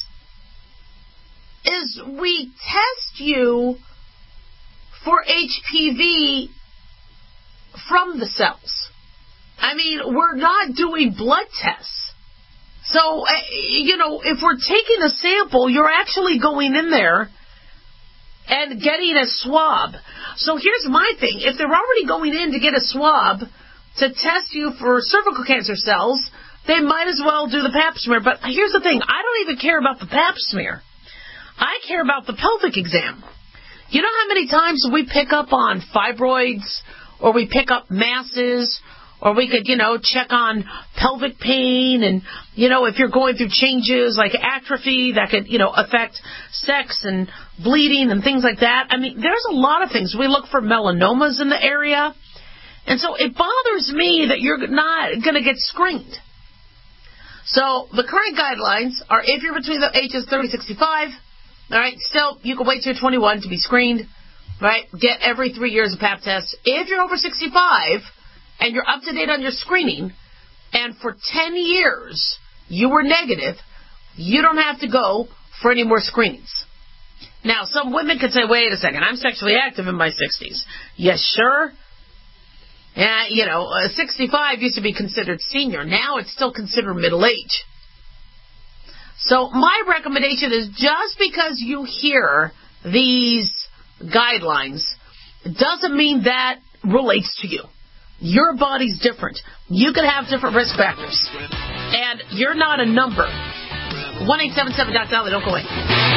is we test you for H P V from the cells. I mean, we're not doing blood tests. So, you know, if we're taking a sample, you're actually going in there and getting a swab. So here's my thing. If they're already going in to get a swab to test you for cervical cancer cells, they might as well do the pap smear. But here's the thing. I don't even care about the pap smear. I care about the pelvic exam. You know how many times we pick up on fibroids, or we pick up masses, or we could, you know, check on pelvic pain, and, you know, if you're going through changes like atrophy that could, you know, affect sex and bleeding and things like that. I mean, there's a lot of things. We look for melanomas in the area. And so it bothers me that you're not going to get screened. So the current guidelines are if you're between the ages thirty to sixty-five, all right, still, you can wait till you're twenty-one to be screened, right? Get every three years a pap test. If you're over sixty-five, and you're up to date on your screening, and for ten years you were negative, you don't have to go for any more screenings. Now, some women could say, wait a second, I'm sexually active in my sixties. Yes, sure. Yeah, you know, uh, sixty-five used to be considered senior. Now it's still considered middle age. So my recommendation is, just because you hear these guidelines doesn't mean that relates to you. Your body's different. You can have different risk factors. And you're not a number. one eight seven seven dot dolly. Don't go away.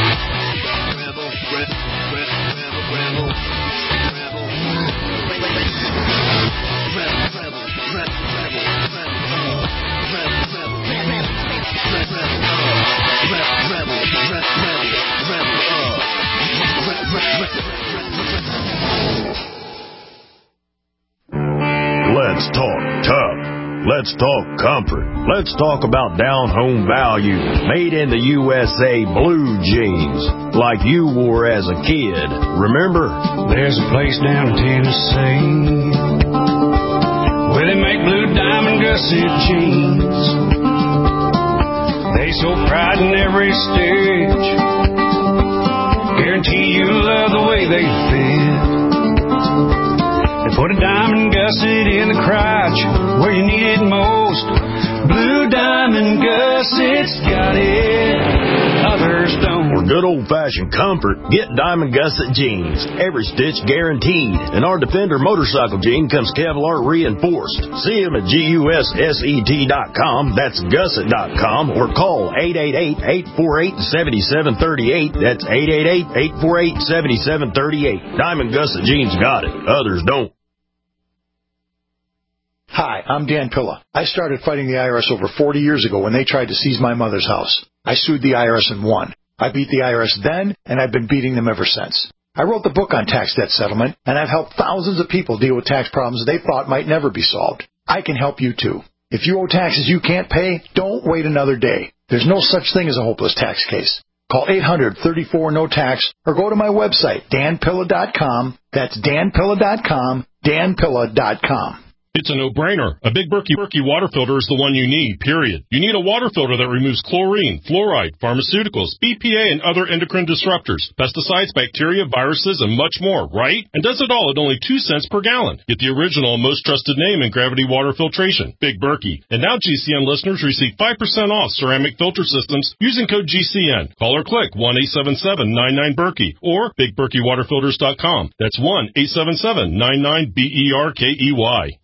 Let's talk tough. Let's talk comfort. Let's talk about down-home value. Made in the U S A blue jeans, like you wore as a kid. Remember? There's a place down in Tennessee where they make blue diamond gusset jeans. They so pride in every stitch. Guarantee you love the way they fit. They put a diamond gusset in the crotch where you need it most. Blue Diamond Gusset's got it, others don't. For good old-fashioned comfort, get Diamond Gusset jeans. Every stitch guaranteed. And our Defender motorcycle jean comes Kevlar reinforced. See them at gusset dot com. That's gusset dot com. Or call eight eight eight, eight four eight, seven seven three eight. That's eight eight eight, eight four eight, seven seven three eight. Diamond Gusset jeans got it. Others don't. Hi, I'm Dan Pilla. I started fighting the I R S over forty years ago when they tried to seize my mother's house. I sued the I R S and won. I beat the I R S then, and I've been beating them ever since. I wrote the book on tax debt settlement, and I've helped thousands of people deal with tax problems they thought might never be solved. I can help you too. If you owe taxes you can't pay, don't wait another day. There's no such thing as a hopeless tax case. Call eight hundred, thirty-four, no tax or go to my website, dan pilla dot com. That's dan pilla dot com, dan pilla dot com. It's a no-brainer. A Big Berkey Berkey water filter is the one you need, period. You need a water filter that removes chlorine, fluoride, pharmaceuticals, B P A, and other endocrine disruptors, pesticides, bacteria, viruses, and much more, right? And does it all at only two cents per gallon. Get the original and most trusted name in gravity water filtration, Big Berkey. And now G C N listeners receive five percent off ceramic filter systems using code G C N. Call or click one eight seven seven, nine nine, Berkey or big berkey water filters dot com. That's one eight seven seven, nine nine, B E R K E Y.